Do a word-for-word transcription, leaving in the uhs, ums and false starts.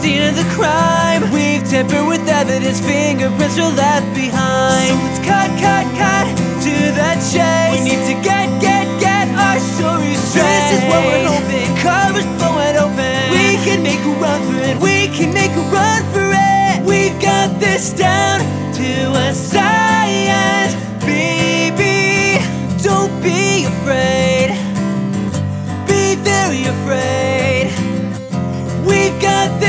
scene of the crime. We've tampered with evidence, fingerprints are left behind. So let's cut, cut, cut to the chase. We need to get, get, get our stories straight. This is what we're hoping, covers blowing open. We can make a run for it, we can make a run for it. We've got this down.